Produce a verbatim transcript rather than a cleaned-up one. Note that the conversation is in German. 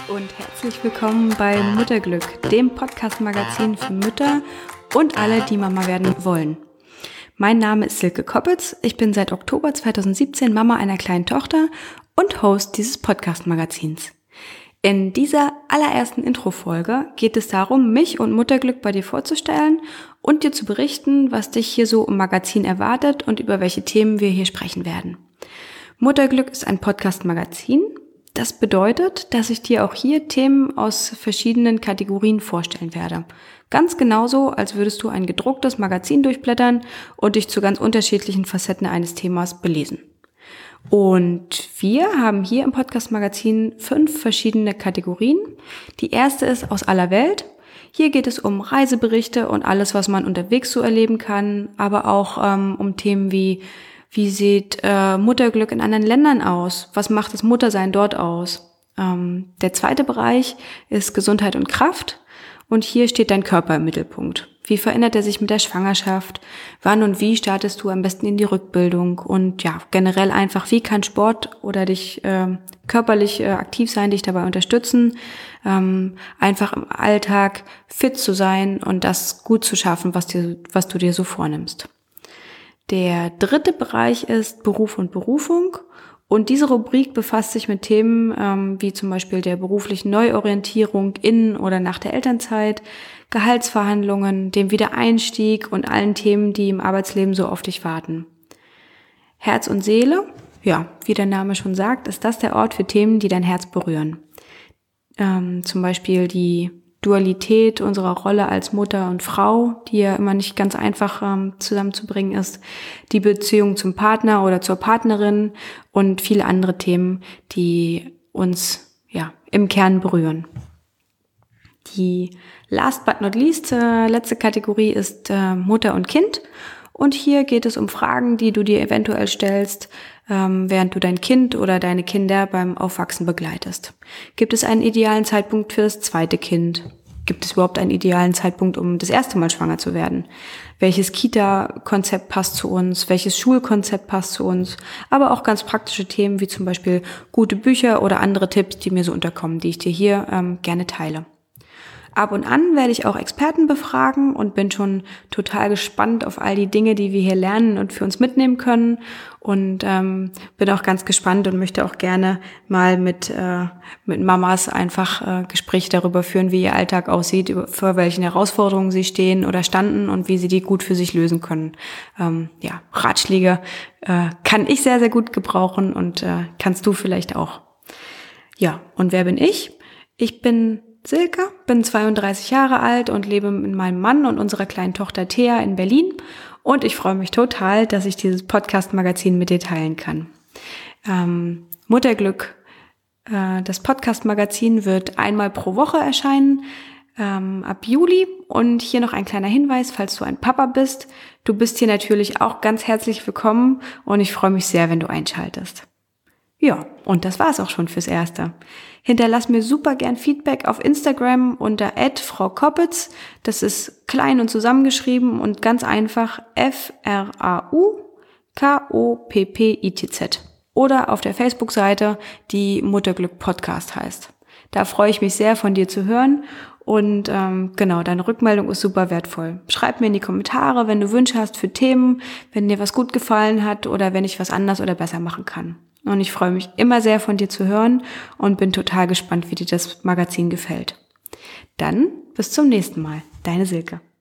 Und herzlich willkommen bei Mutterglück, dem Podcast-Magazin für Mütter und alle, die Mama werden wollen. Mein Name ist Silke Koppitz, ich bin seit Oktober zweitausendsiebzehn Mama einer kleinen Tochter und Host dieses Podcast-Magazins. In dieser allerersten Intro-Folge geht es darum, mich und Mutterglück bei dir vorzustellen und dir zu berichten, was dich hier so im Magazin erwartet und über welche Themen wir hier sprechen werden. Mutterglück ist ein Podcast-Magazin. Das bedeutet, dass ich dir auch hier Themen aus verschiedenen Kategorien vorstellen werde. Ganz genauso, als würdest du ein gedrucktes Magazin durchblättern und dich zu ganz unterschiedlichen Facetten eines Themas belesen. Und wir haben hier im Podcast-Magazin fünf verschiedene Kategorien. Die erste ist aus aller Welt. Hier geht es um Reiseberichte und alles, was man unterwegs so erleben kann, aber auch ähm, um Themen wie Wie sieht äh, Mutterglück in anderen Ländern aus? Was macht das Muttersein dort aus? Ähm, der zweite Bereich ist Gesundheit und Kraft. Und hier steht dein Körper im Mittelpunkt. Wie verändert er sich mit der Schwangerschaft? Wann und wie startest du am besten in die Rückbildung? Und ja, generell einfach, wie kann Sport oder dich äh, körperlich äh, aktiv sein, dich dabei unterstützen? Ähm, einfach im Alltag fit zu sein und das gut zu schaffen, was dir, was du dir so vornimmst. Der dritte Bereich ist Beruf und Berufung und diese Rubrik befasst sich mit Themen ähm, wie zum Beispiel der beruflichen Neuorientierung in oder nach der Elternzeit, Gehaltsverhandlungen, dem Wiedereinstieg und allen Themen, die im Arbeitsleben so auf dich warten. Herz und Seele, ja, wie der Name schon sagt, ist das der Ort für Themen, die dein Herz berühren. Ähm, zum Beispiel die Dualität unserer Rolle als Mutter und Frau, die ja immer nicht ganz einfach ähm, zusammenzubringen ist, die Beziehung zum Partner oder zur Partnerin und viele andere Themen, die uns ja im Kern berühren. Die last but not least, äh, letzte Kategorie ist äh, Mutter und Kind. Und hier geht es um Fragen, die du dir eventuell stellst, ähm, während du dein Kind oder deine Kinder beim Aufwachsen begleitest. Gibt es einen idealen Zeitpunkt für das zweite Kind? Gibt es überhaupt einen idealen Zeitpunkt, um das erste Mal schwanger zu werden? Welches Kita-Konzept passt zu uns? Welches Schulkonzept passt zu uns? Aber auch ganz praktische Themen wie zum Beispiel gute Bücher oder andere Tipps, die mir so unterkommen, die ich dir hier ähm, gerne teile. Ab und an werde ich auch Experten befragen und bin schon total gespannt auf all die Dinge, die wir hier lernen und für uns mitnehmen können. Und ähm, bin auch ganz gespannt und möchte auch gerne mal mit äh, mit Mamas einfach äh, Gespräche darüber führen, wie ihr Alltag aussieht, vor welchen Herausforderungen sie stehen oder standen und wie sie die gut für sich lösen können. Ähm, ja, Ratschläge äh, kann ich sehr, sehr gut gebrauchen und äh, kannst du vielleicht auch. Ja, und wer bin ich? Ich bin Silke, bin zweiunddreißig Jahre alt und lebe mit meinem Mann und unserer kleinen Tochter Thea in Berlin und ich freue mich total, dass ich dieses Podcast-Magazin mit dir teilen kann. Ähm, Mutterglück, äh, das Podcast-Magazin wird einmal pro Woche erscheinen, ähm, ab Juli und hier noch ein kleiner Hinweis, falls du ein Papa bist, du bist hier natürlich auch ganz herzlich willkommen und ich freue mich sehr, wenn du einschaltest. Ja, und das war's auch schon fürs Erste. Hinterlass mir super gern Feedback auf Instagram unter at frau koppitz. Das ist klein und zusammengeschrieben und ganz einfach F R A U K O P P I T Z. Oder auf der Facebook-Seite, die Mutterglück Podcast heißt. Da freue ich mich sehr, von dir zu hören. Und ähm, genau, deine Rückmeldung ist super wertvoll. Schreib mir in die Kommentare, wenn du Wünsche hast für Themen, wenn dir was gut gefallen hat oder wenn ich was anders oder besser machen kann. Und ich freue mich immer sehr, von dir zu hören und bin total gespannt, wie dir das Magazin gefällt. Dann bis zum nächsten Mal. Deine Silke.